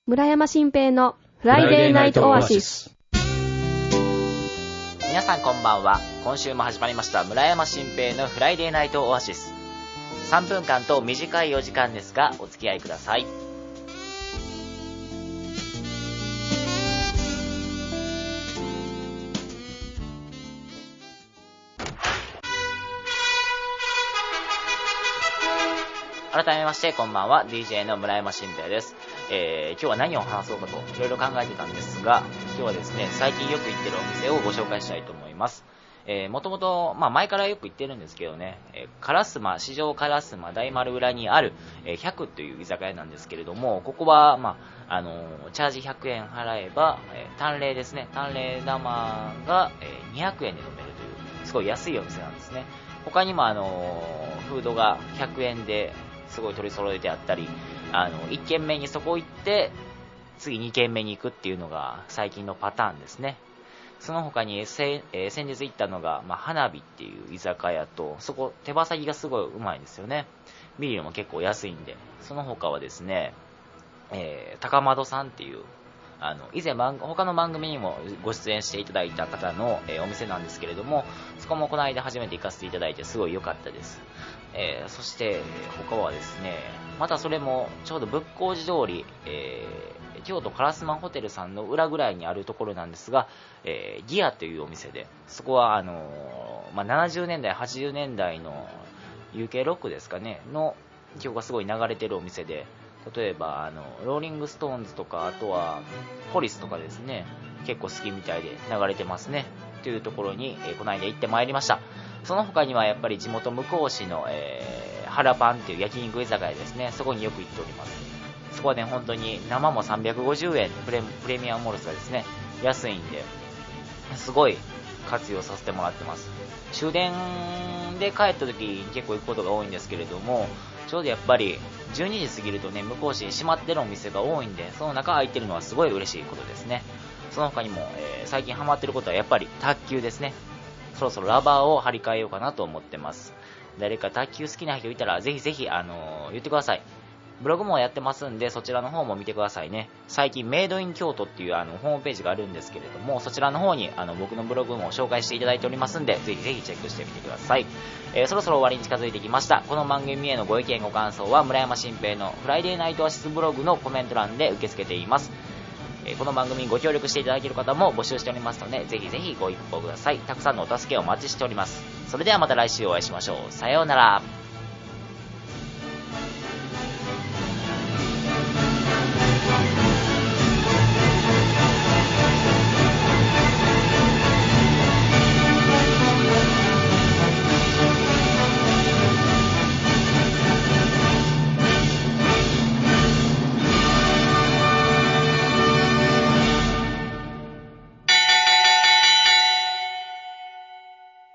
村山新平のフライデーナイトオアシス。 皆さんこんばんは。今週も始まりました村山新平のフライデーナイトオアシス。3分間と短いお時間ですがお付き合いください。改めましてこんばんは、 DJ の村山新平です。今日は何を話そうかといろいろ考えてたんですが、今日はですね、最近よく行ってるお店をご紹介したいと思います。もともと前からよく行ってるんですけどね、烏丸、四条烏丸大丸裏にある、100という居酒屋なんですけれども、ここは、チャージ100円払えば、淡麗ですね、淡麗玉が、200円で飲めるというすごい安いお店なんですね。他にもフードが100円ですごい取り揃えてあったり、1軒目にそこ行って次2軒目に行くっていうのが最近のパターンですね。その他に先日行ったのが、花火っていう居酒屋と、そこ手羽先がすごいうまいですよね。ビールも結構安いんで。その他はですね、高窓さんっていう以前他の番組にもご出演していただいた方の、お店なんですけれども、そこもこの間初めて行かせていただいてすごい良かったです。そして他はですね、またそれもちょうど仏光寺通り、京都烏丸ホテルさんの裏ぐらいにあるところなんですが、ギアというお店で、そこは70年代80年代の UK ロックですかねの曲がすごい流れてるお店で、例えばローリングストーンズとか、あとはポリスとかですね、結構好きみたいで流れてますねというところに、この間行ってまいりました。その他にはやっぱり地元向こう市の、ハラパンっていう焼肉居酒屋ですね、そこによく行っております。そこはね、本当に生も350円、プレミアムモルツがですね、安いんで、すごい活用させてもらってます。終電で帰った時に結構行くことが多いんですけれども、ちょうどやっぱり12時過ぎるとね、向こう市に閉まってるお店が多いんで、その中空いてるのはすごい嬉しいことですね。その他にも、最近ハマってることはやっぱり卓球ですね。そろそろラバーを張り替えようかなと思ってます。誰か卓球好きな人いたらぜひぜひ、言ってください。ブログもやってますんで、そちらの方も見てくださいね。最近メイドイン京都っていうホームページがあるんですけれども、そちらの方に僕のブログも紹介していただいておりますんで、ぜひぜひチェックしてみてください。そろそろ終わりに近づいてきました。この番組へのご意見ご感想は村山新平のフライデーナイトアシスブログのコメント欄で受け付けています。この番組にご協力していただける方も募集しておりますので、ぜひぜひご一報ください。たくさんのお助けをお待ちしております。それではまた来週お会いしましょう。さようなら。